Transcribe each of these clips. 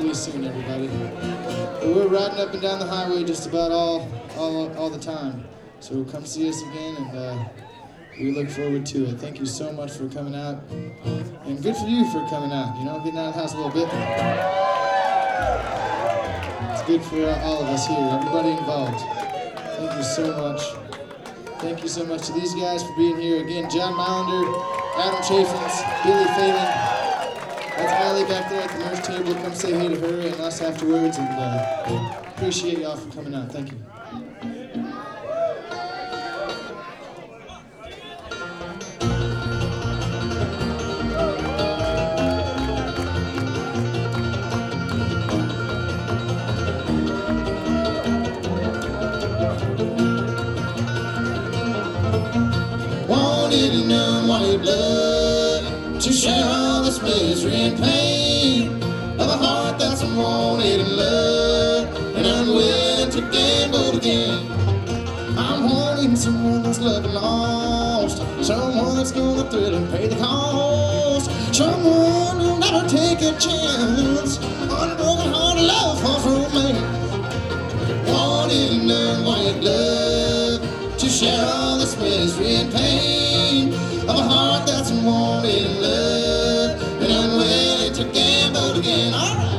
you soon, everybody. But we're riding up and down the highway just about all the time. So come see us again, and we look forward to it. Thank you so much for coming out. And good for you for coming out, you know, getting out of the house a little bit. It's good for all of us here, everybody involved. Thank you so much. Thank you so much to these guys for being here. Again, John Mallender, Adam Chaffins, Billy Phelan. That's Allie back there at the nurse table. Come say hey to her and us afterwards, and appreciate y'all for coming out. Thank you. Wanted and unwanted blood to share all this misery and pain of a heart that's unwanted and loved and unwilling to gamble again. I'm wanting someone that's loved and lost, someone that's gonna thrill and pay the cost, someone who'll never take a chance on a broken hearted love falls from me. Wanted and unwanted love to share all this misery and pain of a heart that's unwanted and loved and unwilling to gamble again. All right.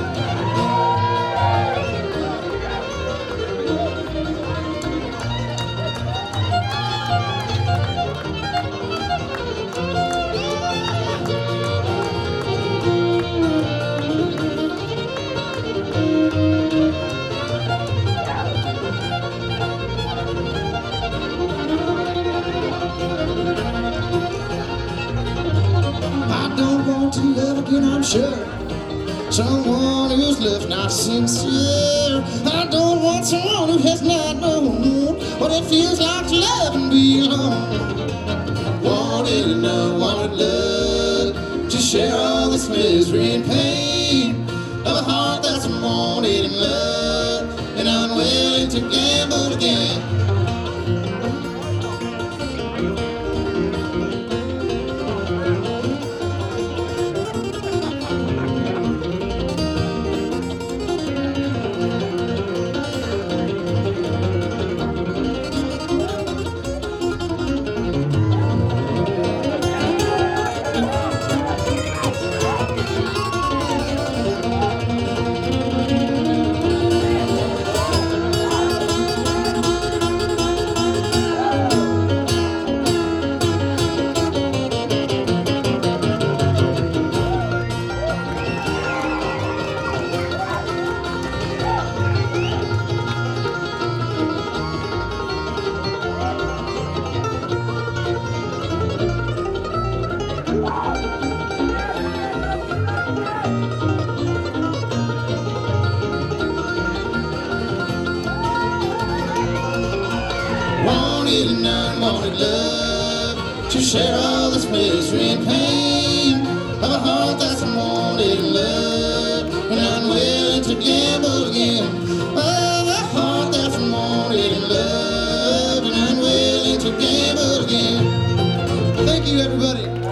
To love again, I'm sure. Someone whose love's not sincere. I don't want someone who has not known what it feels like to love and be alone. Wanted and unwanted love to share all this misery and pain of a heart that's unwanted and loved and unwilling to gamble again. Wanted and unwanted love to share all this misery and pain of a heart that's unwanted and loved and unwilling to gamble again. Of a heart that's unwanted and loved and unwilling to gamble again. Thank you, everybody.